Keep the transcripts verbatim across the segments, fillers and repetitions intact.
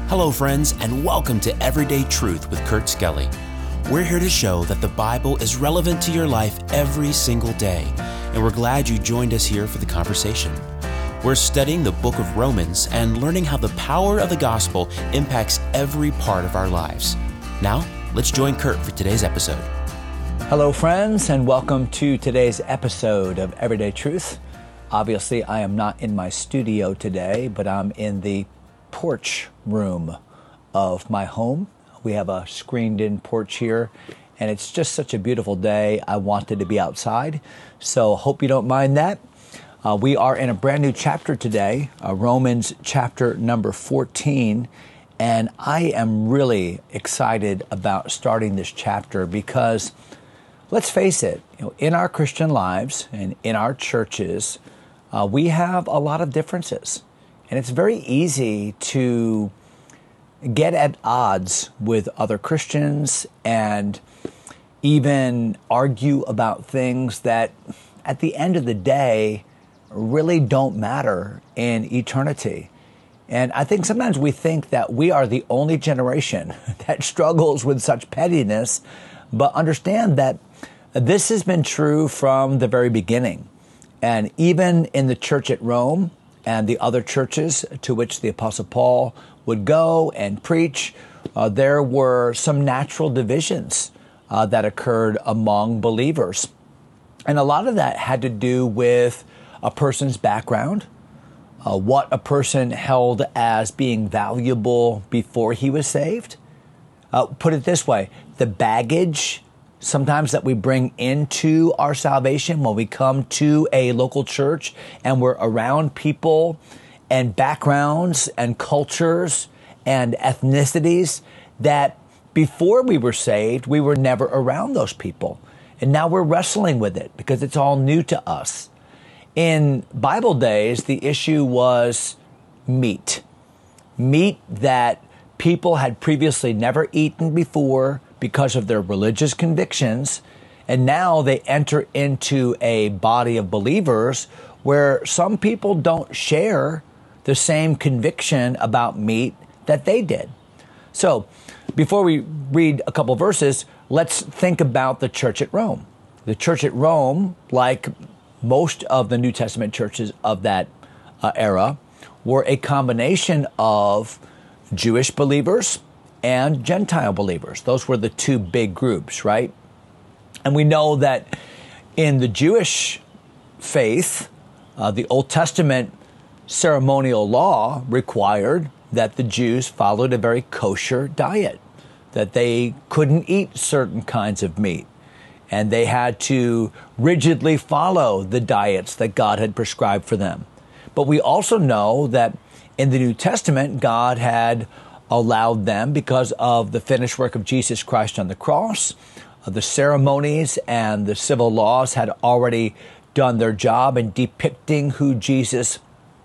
Hello, friends, and welcome to Everyday Truth with Kurt Skelly. We're here to show that the Bible is relevant to your life every single day, and we're glad you joined us here for the conversation. We're studying the book of Romans and learning how the power of the gospel impacts every part of our lives. Now, let's join Kurt for today's episode. Hello, friends, and welcome to today's episode of Everyday Truth. Obviously, I am not in my studio today, but I'm in the porch room of my home. We have a screened-in porch here, and it's just such a beautiful day. I wanted to be outside, so hope you don't mind that. Uh, we are in a brand new chapter today, uh, Romans chapter number fourteen, and I am really excited about starting this chapter because, let's face it, you know, in our Christian lives and in our churches, uh, we have a lot of differences. And it's very easy to get at odds with other Christians and even argue about things that at the end of the day really don't matter in eternity. And I think sometimes we think that we are the only generation that struggles with such pettiness, but understand that this has been true from the very beginning. And even in the church at Rome, and the other churches to which the Apostle Paul would go and preach, uh, there were some natural divisions uh, that occurred among believers. And a lot of that had to do with a person's background, uh, what a person held as being valuable before he was saved. Uh, put it this way, the baggage sometimes that we bring into our salvation when we come to a local church and we're around people and backgrounds and cultures and ethnicities that before we were saved, we were never around those people. And now we're wrestling with it because it's all new to us. In Bible days, the issue was meat. Meat that people had previously never eaten before because of their religious convictions, and now they enter into a body of believers where some people don't share the same conviction about meat that they did. So, before we read a couple verses, let's think about the church at Rome. The church at Rome, like most of the New Testament churches of that uh, era, were a combination of Jewish believers and Gentile believers. Those were the two big groups, right? And we know that in the Jewish faith, uh, the Old Testament ceremonial law required that the Jews followed a very kosher diet, that they couldn't eat certain kinds of meat, and they had to rigidly follow the diets that God had prescribed for them. But we also know that in the New Testament, God had allowed them, because of the finished work of Jesus Christ on the cross, uh, the ceremonies and the civil laws had already done their job in depicting who Jesus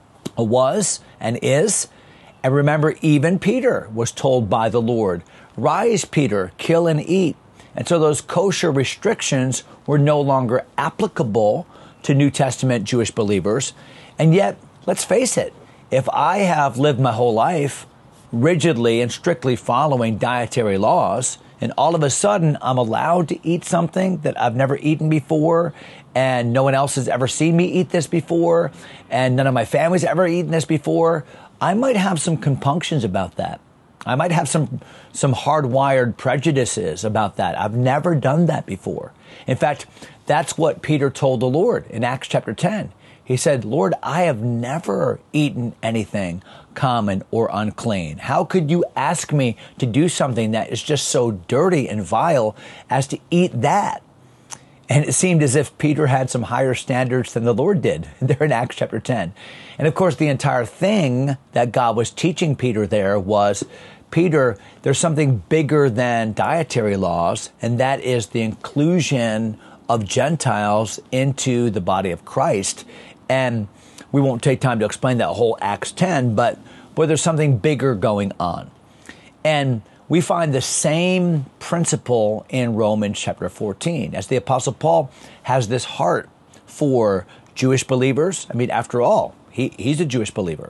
was and is. And remember, even Peter was told by the Lord, "Rise, Peter, kill and eat." And so those kosher restrictions were no longer applicable to New Testament Jewish believers. And yet, let's face it, if I have lived my whole life rigidly and strictly following dietary laws, and all of a sudden I'm allowed to eat something that I've never eaten before, and no one else has ever seen me eat this before, and none of my family's ever eaten this before, I might have some compunctions about that. I might have some some hardwired prejudices about that. I've never done that before. In fact, that's what Peter told the Lord in Acts chapter ten. He said, "Lord, I have never eaten anything common or unclean. How could you ask me to do something that is just so dirty and vile as to eat that?" And it seemed as if Peter had some higher standards than the Lord did there in Acts chapter ten. And of course, the entire thing that God was teaching Peter there was, Peter, there's something bigger than dietary laws, and that is the inclusion of Gentiles into the body of Christ. And we won't take time to explain that whole Acts ten, but boy, there's something bigger going on. And we find the same principle in Romans chapter fourteen, as the Apostle Paul has this heart for Jewish believers. I mean, after all, he, he's a Jewish believer.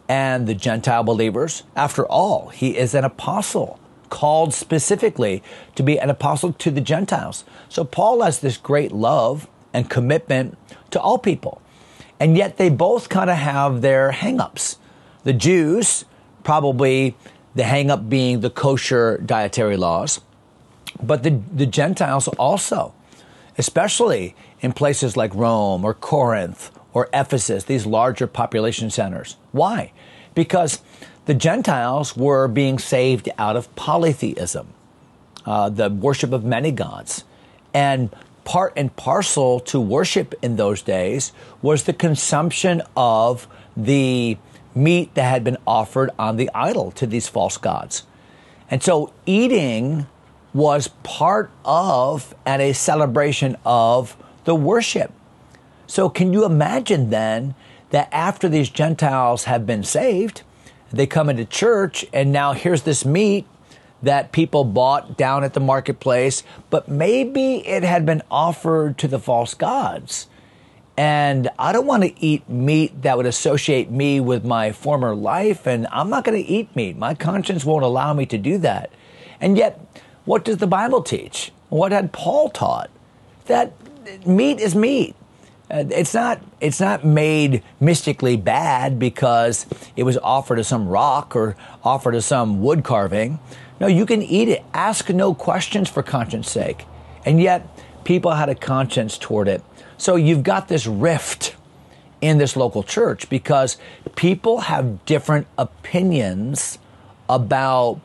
and the Gentile believers. After all, he is an apostle, called specifically to be an apostle to the Gentiles. So Paul has this great love and commitment to all people. And yet they both kind of have their hang-ups. The Jews, probably the hang-up being the kosher dietary laws, but the, the Gentiles also, especially in places like Rome or Corinth or Ephesus, these larger population centers. Why? Because the Gentiles were being saved out of polytheism, uh, the worship of many gods. And part and parcel to worship in those days was the consumption of the meat that had been offered on the idol to these false gods. And so eating was part of and a celebration of the worship. So can you imagine then that after these Gentiles have been saved, they come into church and now here's this meat that people bought down at the marketplace, but maybe it had been offered to the false gods. And I don't want to eat meat that would associate me with my former life, and I'm not going to eat meat. My conscience won't allow me to do that. And yet, what does the Bible teach? What had Paul taught? That meat is meat. Uh, it's not it's not made mystically bad because it was offered to some rock or offered to some wood carving. No, you can eat it. Ask no questions for conscience sake. And yet, people had a conscience toward it. So you've got this rift in this local church because people have different opinions about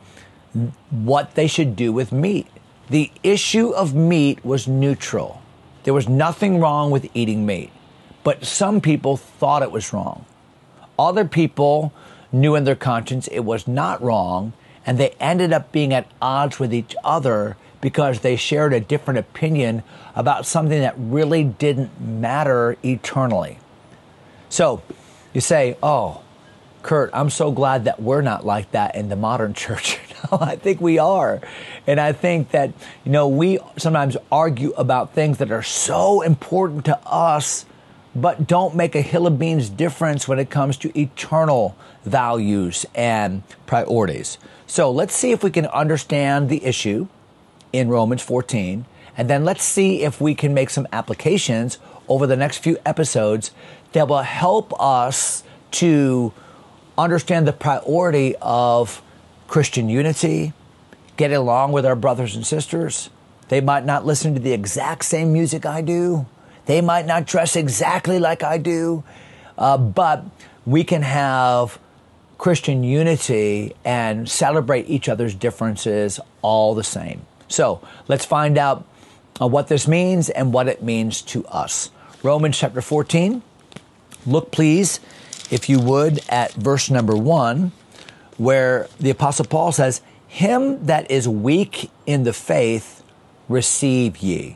what they should do with meat. The issue of meat was neutral. There was nothing wrong with eating meat, but some people thought it was wrong. Other people knew in their conscience it was not wrong, and they ended up being at odds with each other because they shared a different opinion about something that really didn't matter eternally. So you say, oh, Kurt, I'm so glad that we're not like that in the modern church. No, I think we are. And I think that, you know, we sometimes argue about things that are so important to us, but don't make a hill of beans difference when it comes to eternal values and priorities. So let's see if we can understand the issue in Romans fourteen, and then let's see if we can make some applications over the next few episodes that will help us to understand the priority of Christian unity, getting along with our brothers and sisters. They might not listen to the exact same music I do. They might not dress exactly like I do, uh, but we can have Christian unity and celebrate each other's differences all the same. So let's find out uh, what this means and what it means to us. Romans chapter fourteen. Look, please, if you would, at verse number one, where the Apostle Paul says, "Him that is weak in the faith, receive ye."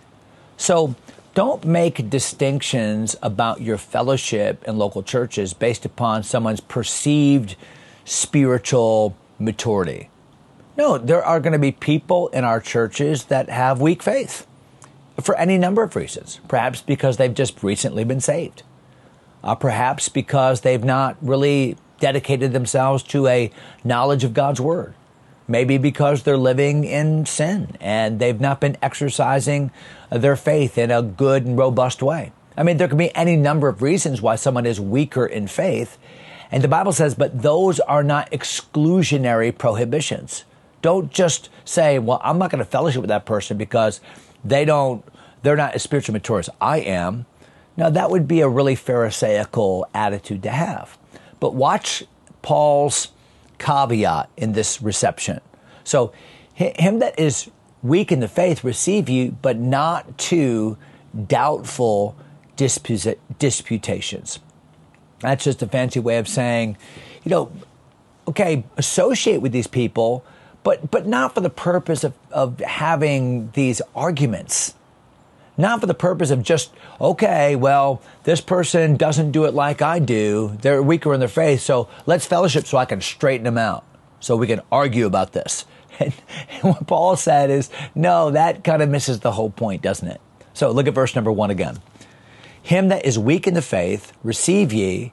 So don't make distinctions about your fellowship in local churches based upon someone's perceived spiritual maturity. No, there are going to be people in our churches that have weak faith for any number of reasons. Perhaps because they've just recently been saved. Uh, perhaps because they've not really dedicated themselves to a knowledge of God's Word. Maybe because they're living in sin and they've not been exercising their faith in a good and robust way. I mean, there can be any number of reasons why someone is weaker in faith. And the Bible says, but those are not exclusionary prohibitions. Don't just say, well, I'm not going to fellowship with that person because they don't, they're not as spiritually mature as I am. Now, that would be a really Pharisaical attitude to have. But watch Paul's caveat in this reception. So, him that is weak in the faith, receive you, but not to doubtful disputa- disputations. That's just a fancy way of saying, you know, okay, associate with these people, but but not for the purpose of, of having these arguments. Not for the purpose of just, okay, well, this person doesn't do it like I do. They're weaker in their faith, so let's fellowship so I can straighten them out, so we can argue about this. And, and what Paul said is, no, that kind of misses the whole point, doesn't it? So look at verse number one again. Him that is weak in the faith, receive ye,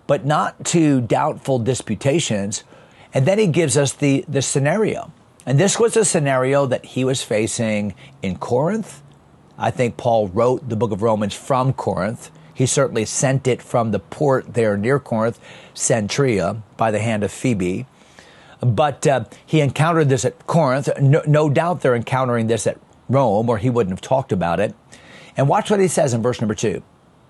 but not to doubtful disputations. And then he gives us the, the scenario. And this was a scenario that he was facing in Corinth. I think Paul wrote the book of Romans from Corinth. He certainly sent it from the port there near Corinth, Centria, by the hand of Phoebe. But uh, he encountered this at Corinth. No, no doubt they're encountering this at Rome, or he wouldn't have talked about it. And watch what he says in verse number two.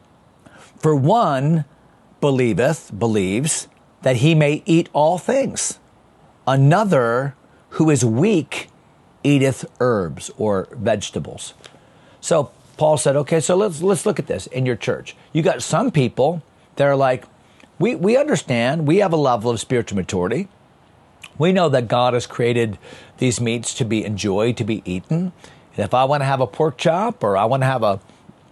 For one believeth, believes, that he may eat all things. Another, who is weak, eateth herbs or vegetables. So Paul said, okay, so let's let's look at this in your church. You got some people that are like, we, we understand, we have a level of spiritual maturity. We know that God has created these meats to be enjoyed, to be eaten. And if I want to have a pork chop, or I want to have a,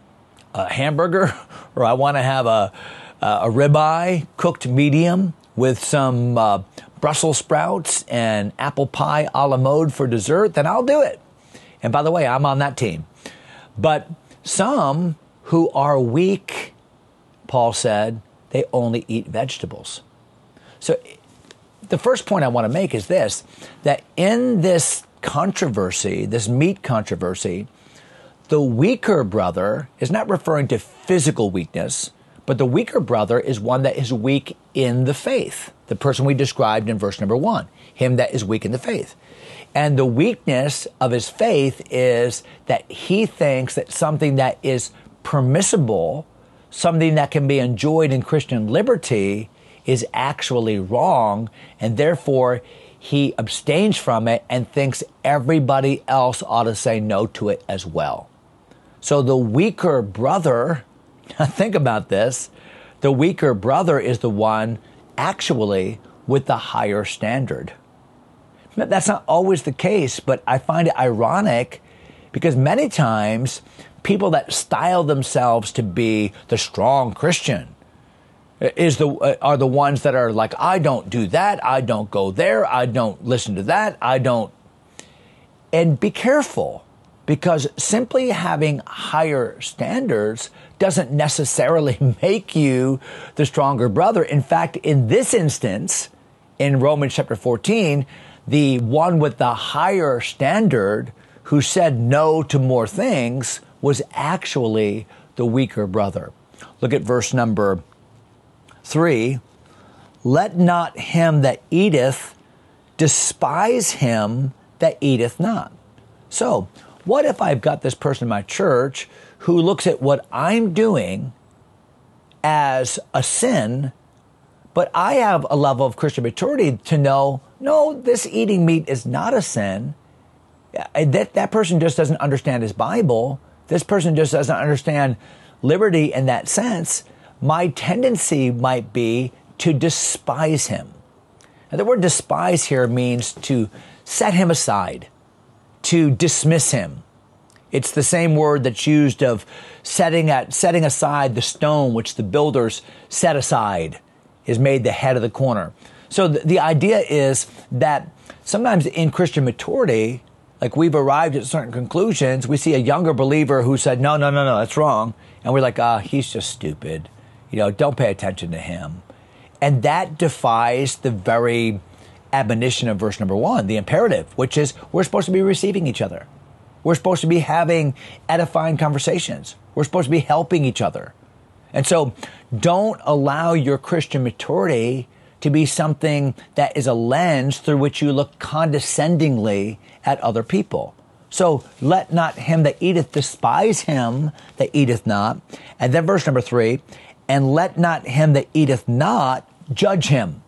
a hamburger, or I want to have a, a ribeye cooked medium with some uh, Brussels sprouts and apple pie a la mode for dessert, then I'll do it. And by the way, I'm on that team. But some who are weak, Paul said, they only eat vegetables. So the first point I want to make is this, that in this controversy, this meat controversy, the weaker brother is not referring to physical weakness, but the weaker brother is one that is weak in the faith. The person we described in verse number one, him that is weak in the faith. And the weakness of his faith is that he thinks that something that is permissible, something that can be enjoyed in Christian liberty, is actually wrong, and therefore he abstains from it and thinks everybody else ought to say no to it as well. So the weaker brother, think about this, the weaker brother is the one actually with the higher standard. That's not always the case, but I find it ironic because many times people that style themselves to be the strong Christian is the uh, are the ones that are like, I don't do that, I don't go there, I don't listen to that, I don't. And be careful, because simply having higher standards doesn't necessarily make you the stronger brother. In fact, in this instance, in Romans chapter fourteen, the one with the higher standard who said no to more things was actually the weaker brother. Look at verse number three. Let not him that eateth despise him that eateth not. So, what if I've got this person in my church who looks at what I'm doing as a sin, but I have a level of Christian maturity to know, no, this eating meat is not a sin. That, that person just doesn't understand his Bible. This person just doesn't understand liberty in that sense. My tendency might be to despise him. Now, the word despise here means to set him aside, to dismiss him. It's the same word that's used of setting at setting aside the stone which the builders set aside is made the head of the corner. So the, the idea is that sometimes in Christian maturity, like we've arrived at certain conclusions, we see a younger believer who said, no, no, no, no, that's wrong. And we're like, ah, he's just stupid. You know, don't pay attention to him. And that defies the very admonition of verse number one, the imperative, which is we're supposed to be receiving each other. We're supposed to be having edifying conversations. We're supposed to be helping each other. And so don't allow your Christian maturity to be something that is a lens through which you look condescendingly at other people. So let not him that eateth despise him that eateth not. And then verse number three, and let not him that eateth not judge him.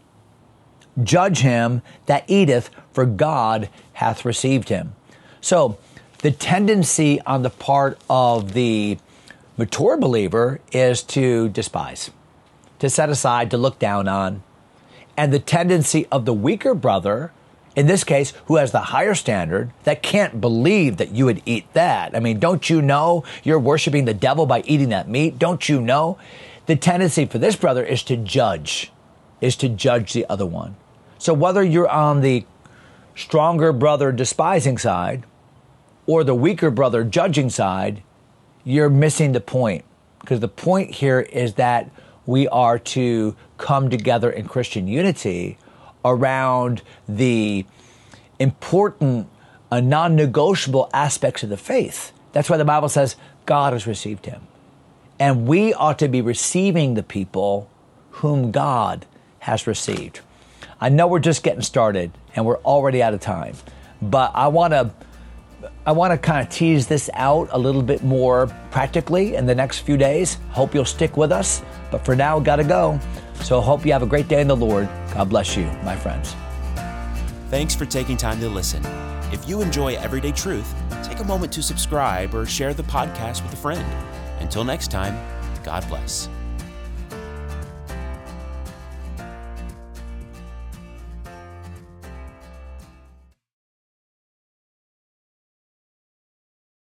Judge him that eateth, for God hath received him. So the tendency on the part of the mature believer is to despise, to set aside, to look down on. And the tendency of the weaker brother, in this case, who has the higher standard, that can't believe that you would eat that. I mean, don't you know you're worshiping the devil by eating that meat? Don't you know? The tendency for this brother is to judge, is to judge the other one. So whether you're on the stronger brother despising side or the weaker brother judging side, you're missing the point. Because the point here is that we are to come together in Christian unity around the important, uh, non-negotiable aspects of the faith. That's why the Bible says God has received him. And we ought to be receiving the people whom God has received. I know we're just getting started and we're already out of time, but I want to I want to kind of tease this out a little bit more practically in the next few days. Hope you'll stick with us, but for now, got to go. So hope you have a great day in the Lord. God bless you, my friends. Thanks for taking time to listen. If you enjoy Everyday Truth, take a moment to subscribe or share the podcast with a friend. Until next time, God bless.